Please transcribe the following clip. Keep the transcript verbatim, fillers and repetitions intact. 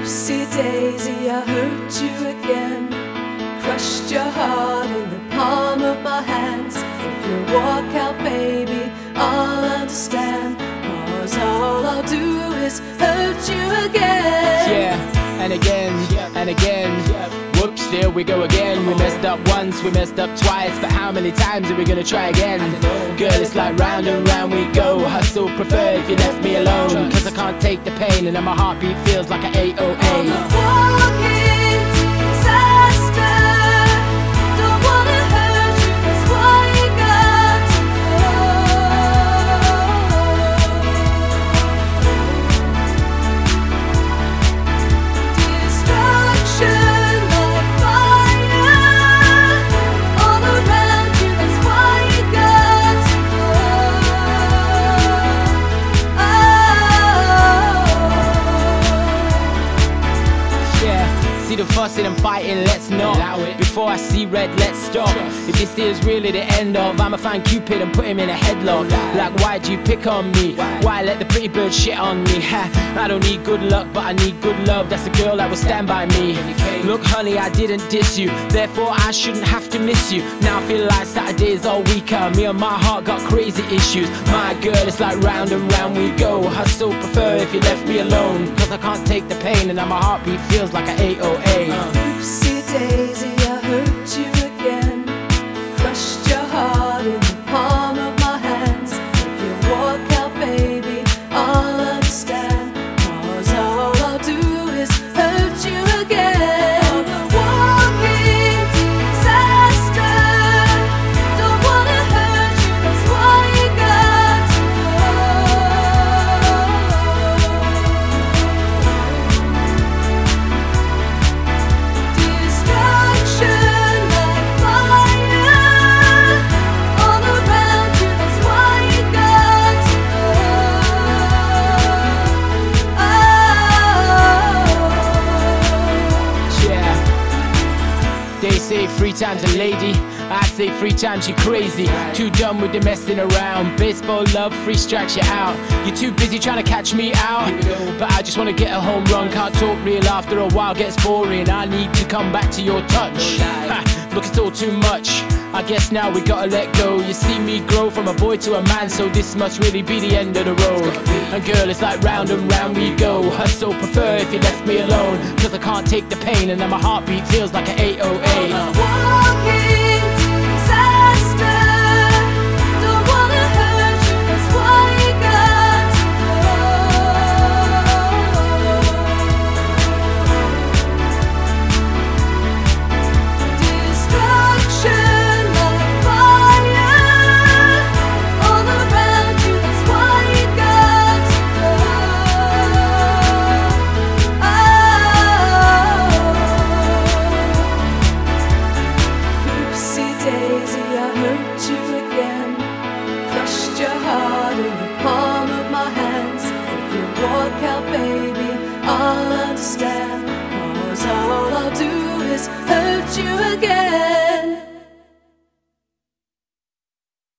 Oopsie daisy, I hurt you again. Crushed your heart in the palm of my hands. If you walk out, baby, I'll understand. Cause all I'll do is hurt you again. Yeah, and again, and again. Whoops, there we go again. We messed up once, we messed up twice, but how many times are we gonna try again? Girl, it's like round and round we go. I still prefer if you left me alone, cause I can't take the pain and then my heartbeat feels like an eight oh eight. Walking disaster. Don't wanna hurt you, that's why you got to go. Destruction like fire all around you, that's why you got to go. Oh. Yeah, see the fussing and fighting, let's not. Before I see red, let's stop. If this is really the end of, I'ma find Cupid and put him in a headlock. Like, why'd you pick on me? Why let the pretty bird shit on me? Ha, I don't need good luck, but I need good love. That's a girl that will stand by me. Look honey, I didn't diss you, therefore I shouldn't have to miss you. Now I feel like Saturdays all weekend. Me and my heart got crazy issues. My girl, it's like round and round we go. I still prefer if you left me alone, cause I can't take the pain and now my heartbeat feels like an eight oh eight. Oopsie daisy, I hurt you again. Crushed your heart in the palm of my hands. If you walk out, baby, I'll understand. Cause all I'll do is hurt you again. Walking disaster. Don't wanna hurt you, that's why you got to go. Destruction like fire all around you, that's why you got to go. Oh. Yeah. They say three times a lady, I say three times you crazy. Too dumb with the messing around. Baseball love, free strikes you out. You're too busy trying to catch me out, but I just wanna get a home run. Can't talk real after a while, gets boring. I need to come back to your touch. Ha, look, it's all too much. I guess now we gotta let go. You see me grow from a boy to a man, so this must really be the end of the road. And girl, it's like round and round we go. I so prefer if you left me alone, cause I can't take the pain and now my heartbeat feels like an eight oh eight. Walking disaster. Don't wanna hurt you, that's why you got to go. Destruction like fire all around you, that's why you got to go. Oh. Oopsie daisy, I hurt you again. Crushed your heart in the palm of my hands. If you walk out, baby, I'll understand.